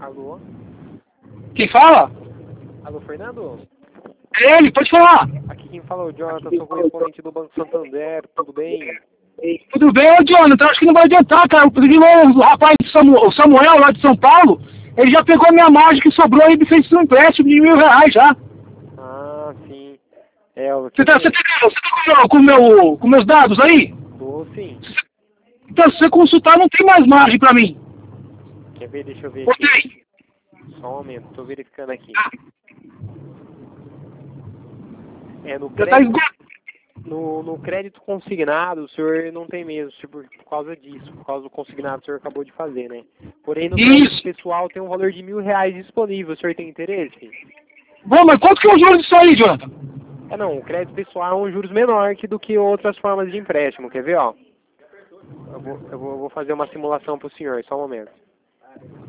Alô? Quem fala? Alô, Fernando? É ele, pode falar. Aqui quem fala é o Jonathan, sou correspondente do Banco Santander, tudo bem? Tudo bem, ô Jonathan? Acho que não vai adiantar, cara. O rapaz, o Samuel, lá de São Paulo, ele já pegou a minha margem que sobrou e me fez um empréstimo de R$ 1.000 já. Ah, sim. É, eu Você tá com meus dados aí? tô sim. Então, se você consultar, não tem mais margem pra mim. Quer ver? Deixa eu ver Ou aqui. tem? Só um momento, tô verificando aqui. No Já tá crédito, esgotado. no crédito consignado, o senhor não tem mesmo, por causa disso, por causa do consignado que o senhor acabou de fazer, né? Porém, no crédito Isso. pessoal tem um valor de R$ 1.000 disponível, o senhor tem interesse? Bom, mas quanto que é o juro disso aí, Jonathan? Não, o crédito pessoal é um juros menor do que outras formas de empréstimo, quer ver, ó? Eu vou fazer uma simulação pro senhor, só um momento.